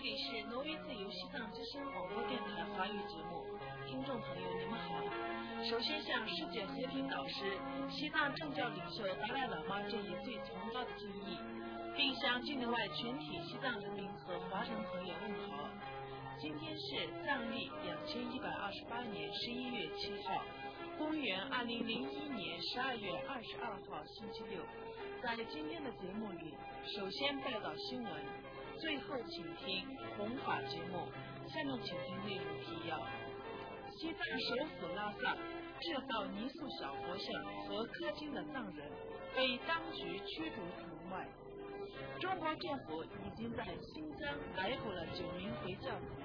里是挪威自由西藏之声广播电台华语节目，听众朋友你们好。首先向世界和平导师、西藏政教领袖达赖喇嘛致以最崇高的敬意，并向境内外全体西藏人民和华人朋友问好。今天是藏历2128年11月7号，公元2001年12月22号星期六。在今天的节目里，首先报道新闻，最后请听弘法节目。下面请听内容提要：西藏首府拉萨制造泥塑小佛像和刻经的藏人被当局驱逐城外。中国政府已经在新疆逮捕了9名回教徒。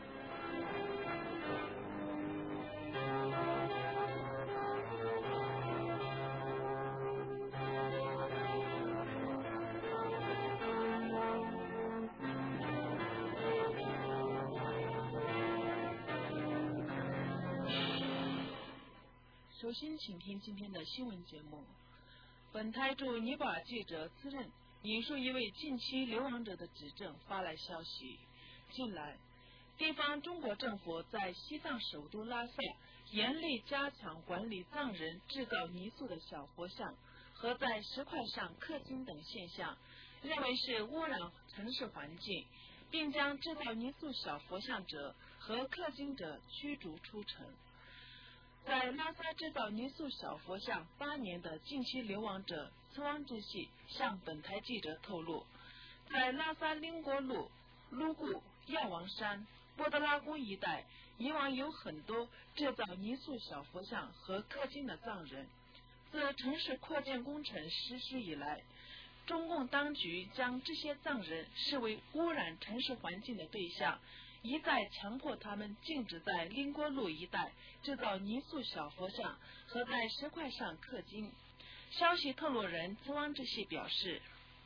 首先请听今天的新闻节目。本台驻尼泊尔记者自认引述一位近期流亡者的指证发来消息，近来地方中国政府在西藏首都拉萨严厉加强管理藏人制造泥塑的小佛像和在石块上刻经等现象，认为是污染城市环境，并将制造泥塑小佛像者和刻经者驱逐出城。在拉萨制造泥塑小佛像8年的近期流亡者茨旺志系向本台记者透露，在拉萨林国路、卢固、药王山、波德拉宫一带，以往有很多制造泥塑小佛像和刻经的藏人。自城市扩建工程实施以来，中共当局将这些藏人视为污染城市环境的对象，一再强迫他们禁止在林国路一带制造泥塑小佛像和在石块上刻经。消息透露人茨旺志系表示，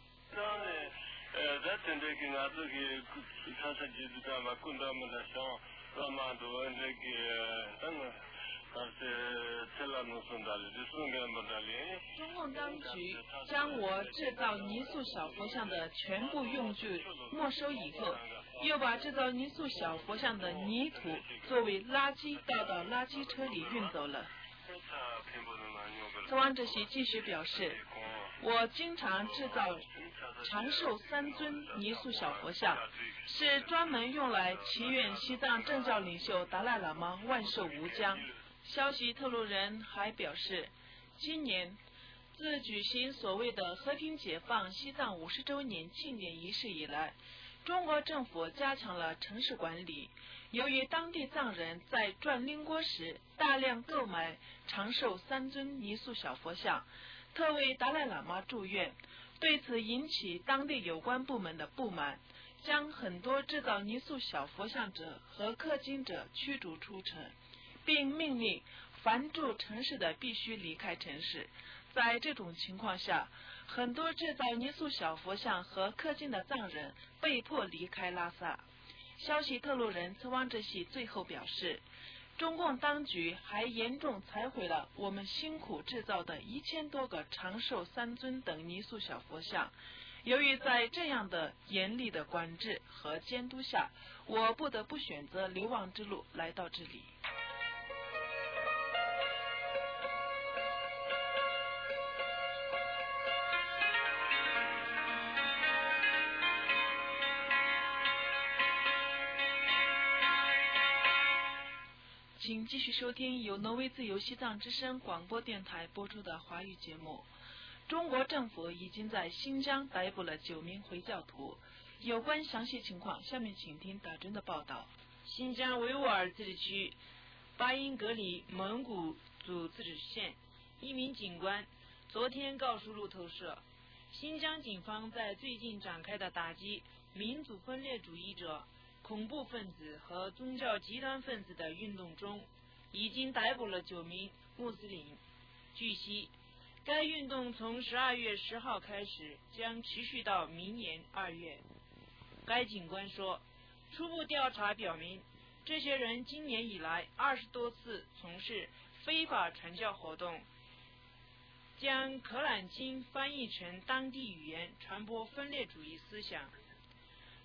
中共当局将我制造泥塑小佛像的全部用具没收以后，又把制造泥塑小佛像的泥土作为垃圾倒到垃圾车里运走了。茨旺志系继续表示，我经常制造长寿3尊泥塑小佛像，是专门用来祈愿西藏政教领袖达赖喇嘛万寿无疆。消息透露人还表示，今年自举行所谓的和平解放西藏50周年庆典仪式以来，中国政府加强了城市管理。由于当地藏人在转林国时大量购买长寿3尊泥塑小佛像，特为达赖喇嘛祝愿，对此引起当地有关部门的不满，将很多制造泥塑小佛像者和刻经者驱逐出城，并命令凡住城市的必须离开城市。在这种情况下，很多制造泥塑小佛像和刻经的藏人被迫离开拉萨。消息透露人茨旺志系最后表示，中共当局还严重摧毁了我们辛苦制造的1000多个长寿3尊等泥塑小佛像。由于在这样的严厉的管制和监督下，我不得不选择流亡之路来到这里。请继续收听由挪威自由西藏之声广播电台播出的华语节目。中国政府已经在新疆逮捕了9名回教徒。有关详细情况，下面请听打针的报道。 新疆维吾尔自治区巴音格里蒙古族自治县一名警官昨天告诉路透社，新疆警方在最近展开的打击民族分裂主义者、恐怖分子和宗教极端分子的运动中，已经逮捕了9名穆斯林。据悉，该运动从12月10号开始，将持续到明年2月。该警官说，初步调查表明，这些人今年以来20多次从事非法传教活动，将可兰经翻译成当地语言，传播分裂主义思想。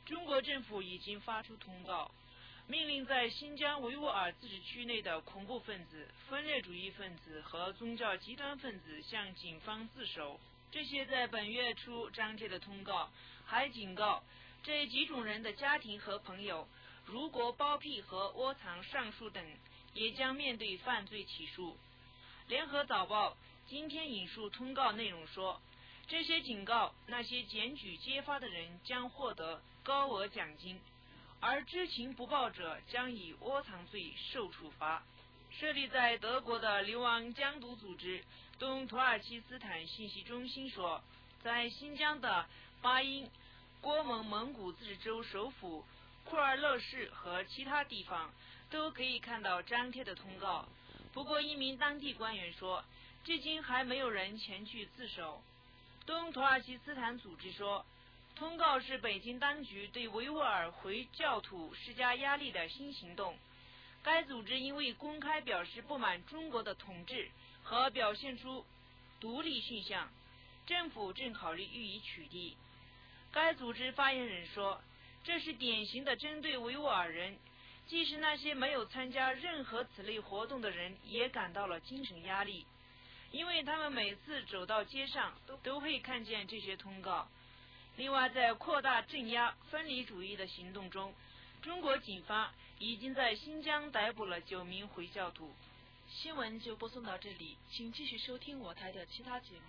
中国政府已经发出通告，命令在新疆维吾尔自治区内的恐怖分子、分裂主义分子和宗教极端分子向警方自首。这些在本月初张贴的通告还警告这几种人的家庭和朋友，如果包庇和窝藏上述等，也将面对犯罪起诉。联合早报今天引述通告内容说，这些警告那些检举揭发的人将获得高额奖金，而知情不报者将以窝藏罪受处罚。设立在德国的流亡疆独组织东土耳其斯坦信息中心说，在新疆的巴音、郭蒙蒙古自治州首府库尔勒市和其他地方都可以看到张贴的通告。不过一名当地官员说，至今还没有人前去自首。东土耳其斯坦组织说，通告是北京当局对维吾尔回教徒施加压力的新行动。该组织因为公开表示不满中国的统治和表现出独立倾向，政府正考虑予以取缔。该组织发言人说，这是典型的针对维吾尔人，即使那些没有参加任何此类活动的人也感到了精神压力，因为他们每次走到街上都会看见这些通告。另外，在扩大镇压分离主义的行动中，中国警方已经在新疆逮捕了9名回教徒。 新闻就播送到这里，请继续收听我台的其他节目。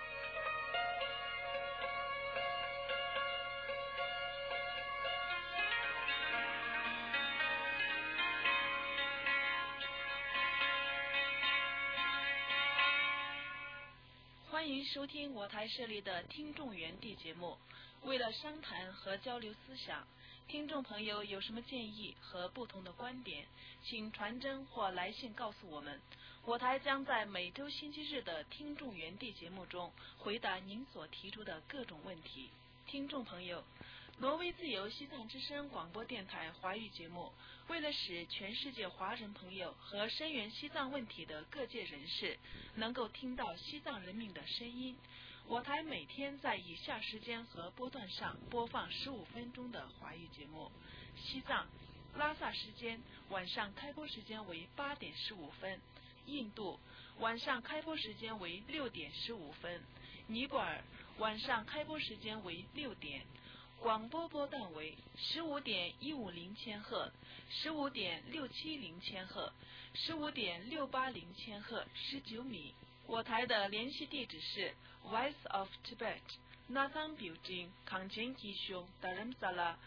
欢迎收听我台设立的听众园地节目。为了商谈和交流思想，听众朋友有什么建议和不同的观点，请传真或来信告诉我们。我台将在每周星期日的听众园地节目中回答您所提出的各种问题。听众朋友，挪威自由西藏之声广播电台华语节目为了使全世界华人朋友和声援西藏问题的各界人士能够听到西藏人民的声音，我台每天在以下时间和波段上播放15分钟的华语节目：西藏拉萨时间晚上开播时间为8点15分，印度晚上开播时间为6点15分，尼泊尔晚上开播时间为6点，广播波段为15点150千赫、15点670千赫、15点680千赫19米。我台的联系地址是 Voice of Tibet Nathan Building 康前吉雄达仁萨拉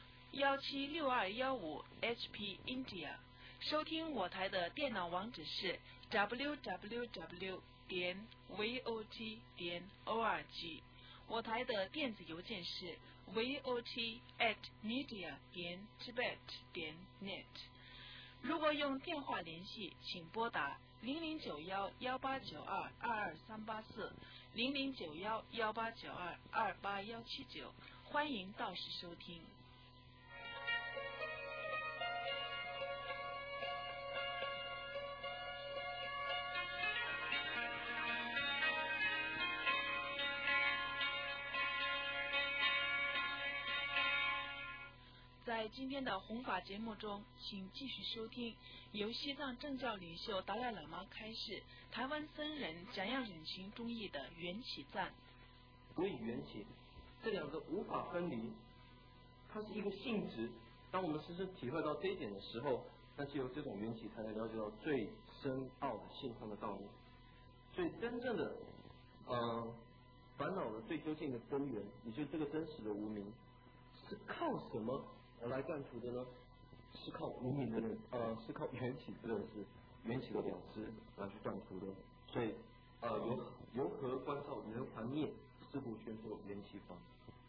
176215 HP India。 收听我台的电脑网址是 www.vot.org。 我台的电子邮件是 vot@media.tibet.net。 如果用电话联系，请拨打009118922234 009118922879，欢迎到时收听。在今天的弘法节目中，请继续收听由西藏政教领袖达赖喇嘛开示台湾僧人怎样忍行忠义的缘起赞。 所以缘起这两个无法分离，它是一个性质。当我们深深体会到这一点的时候，那就由这种缘起才能了解到最深奥的性空的道理。所以真正的烦恼的最究竟的根源，也就是这个真实的无明，是靠什么而来断除的呢？是靠无明的是靠缘起这个是缘起的了知来去断除的。所以由何观照人还灭，师父宣说缘起法。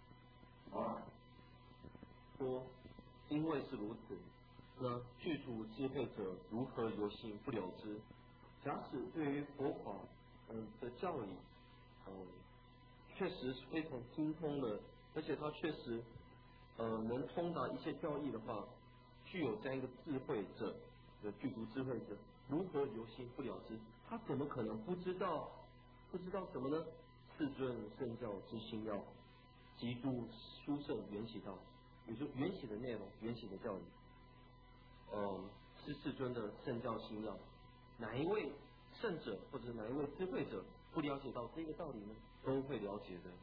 说因为是如此，那具足智慧者如何由心不了之？假使对于佛法的教理确实是非常精通的，而且他确实能通达一些教义的话，具有这样一个智慧者的具足智慧者，如何由心不了之？他怎么可能不知道什么呢？世尊圣教之心要，极度殊胜缘起道， 也就是缘起的内容，缘起的教理。是世尊的圣教信要，哪一位圣者或者哪一位智慧者不了解到这个道理呢？都会了解的。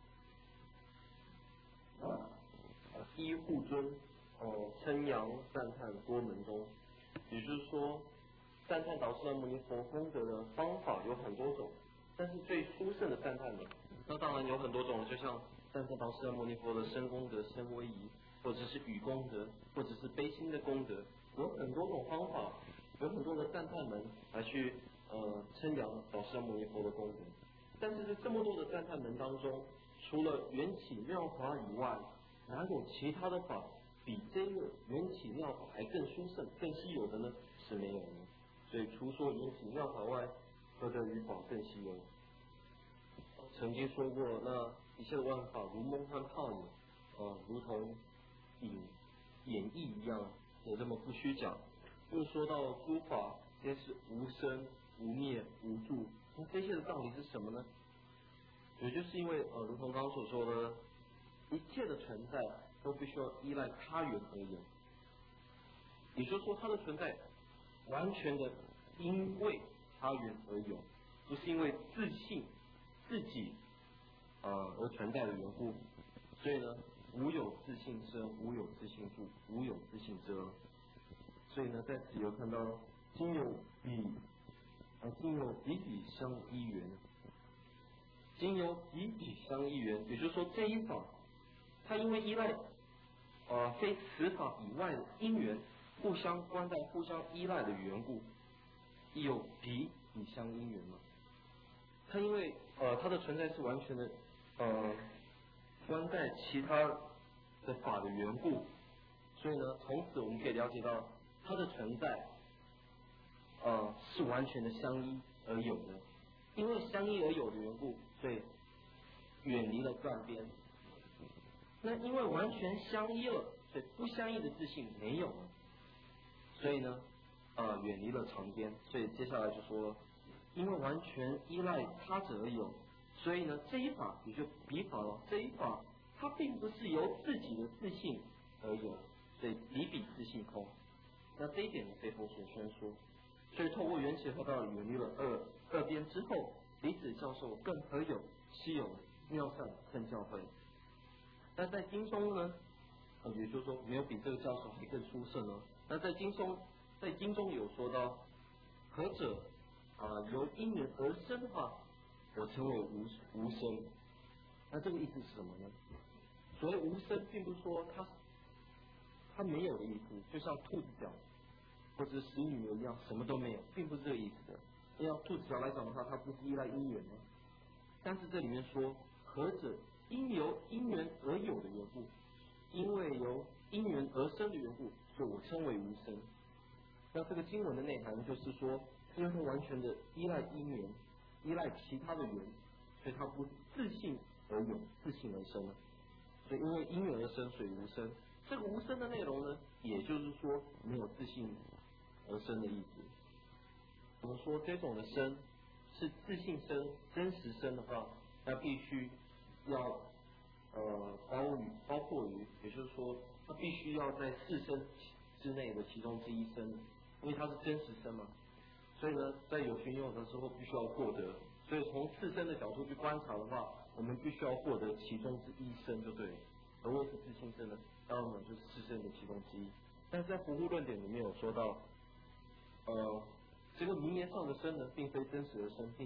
依护尊，称扬赞叹多门中，也就是说，赞叹导师的牟尼佛功德的方法有很多种，但是最殊胜的赞叹呢，那当然有很多种，就像赞叹导师的牟尼佛的身功德、身威仪，或者是语功德，或者是悲心的功德，有很多种方法，有很多的赞叹门来去称扬导师的牟尼佛的功德。但是在这么多的赞叹门当中，除了缘起妙法以外，哪有其他的法比这个缘起妙法还更殊胜、更稀有的呢？是没有的。所以除说缘起妙法外，何得于法更稀有？曾经说过，那一切的万法如梦幻泡影，如同演绎一样，也这么不虚讲。又说到诸法皆是无生、无灭、无住，那这些的道理是什么呢？也就是因为如同刚刚所说的，一切的存在都必须要依赖他缘而有，也就是说，它的存在完全的因为他缘而有，不是因为自信自己而存在的缘故。所以呢，无有自性生，无有自性住，无有自性遮。所以呢，在此有看到今有彼彼相依缘，今有彼彼相依缘，也就是说这一法，它因为依赖非此法以外的因缘，互相关在、互相依赖的缘故，亦有彼彼相因缘嘛。它因为它的存在是完全的关在其他的法的缘故，所以呢，从此我们可以了解到它的存在是完全的相依而有的。因为相依而有的缘故，所以远离了断边。那因为完全相依了，所以不相依的自性没有了。所以呢，远离了长边。所以接下来就说，因为完全依赖他者而有，所以呢，这一法也就彼法了。这一法它并不是由自己的自性而有，所以彼彼自性空。那这一点呢，被佛所宣说。所以透过缘起和道理，远离了二边之后，彼此教授更何有稀有妙善圣教诲。但在经中呢，也就是说没有比这个教授还更殊胜呢。那在经中有说到，何者由因缘而生的话，我称为无生。那这个意思是什么呢？所谓无生，并不是说它没有的意思，就像兔子脚或者死女牛一样，什么都没有，并不是这个意思的。要兔子脚来讲的话，它不是依赖因缘吗？但是这里面说，何者因由因缘而有的缘故，因为由因缘而生的缘故，所以我称为无生。那这个经文的内涵就是说，因为它完全的依赖因缘，依赖其他的缘，所以它不自性而有，自性而生了。所以因为因缘而生，所以无生。这个无生的内容呢，也就是说没有自性而生的意思。我们说这种的生是自性生、真实生的话，那必须要包括于，也就是说，它必须要在四生之内的其中之一生，因为它是真实生嘛。所以呢，在有情有的时候必须要获得。所以从四生的角度去观察的话，我们必须要获得其中之一生就对了。何谓是自性生呢？当然就是四生的其中之一。但是在佛护论点里面有说到，这个名言上的生呢，并非真实而生，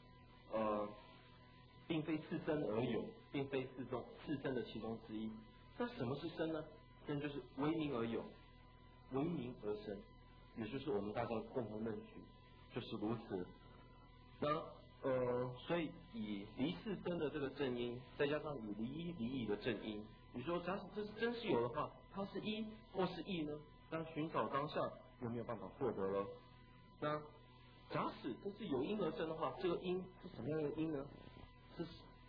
并非四生而有，并非四生的其中之一。那什么是生呢？生就是为名而有，为名而生，也就是我们大家共同认识，就是如此。那所以以离四生的这个正因，再加上以离一离异的正因，你说假使这是真实有的话，它是一或是异呢？当寻找当下有没有办法获得了？那假使这是有因而生的话，这个因是什么样的因呢？是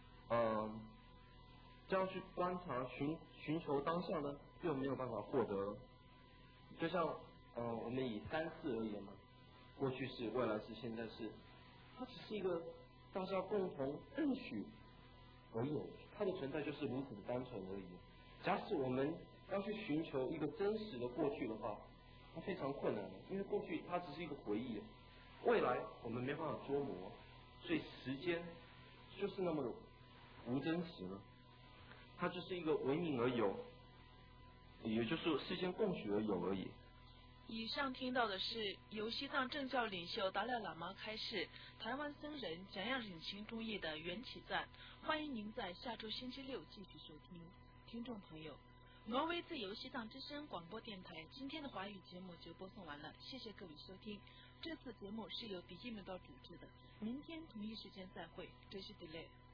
这样去观察寻求当下呢，又没有办法获得。就像我们以三世而言嘛，过去式、未来式、现在式，它只是一个大家共同认许而有，它的存在就是如此的单纯而已。假使我们要去寻求一个真实的过去的话，它非常困难的，因为过去它只是一个回忆，未来我们没办法捉摸，所以时间就是那么的无真实了，它就是一个为名而有，也就是事先共许而有而已。 以上听到的是由西藏政教领袖达赖喇嘛开示台湾僧人讲样忍情中译的缘起赞，欢迎您在下周星期六继续收听。听众朋友，挪威自由西藏之声广播电台今天的华语节目就播送完了，谢谢各位收听。这次节目是由笔记门道主持的，明天同一时间再会，这是 delay。